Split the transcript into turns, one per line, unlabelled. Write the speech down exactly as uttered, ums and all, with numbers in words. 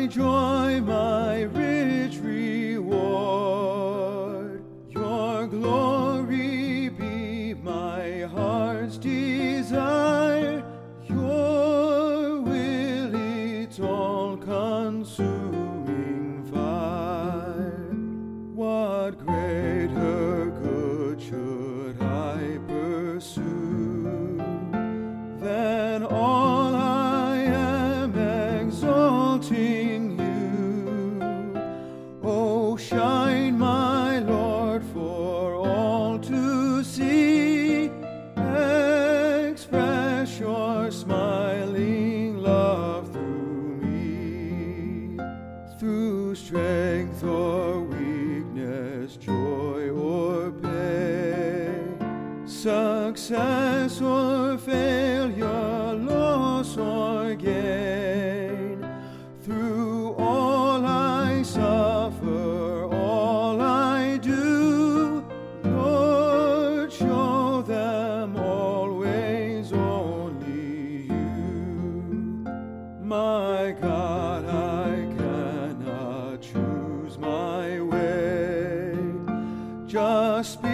my joy, my rich reward. Your glory be my heart's desire. Your will, it's all-consuming fire. What greater good should I pursue than all I am exalting you? Oh, shine, my Lord, for all to see. Express your smiling love through me, through strength or weakness, joy or pain, success or failure, loss or gain. Through all I suffer, all I do, Lord, show them always only you. My God, I cannot choose my way. Just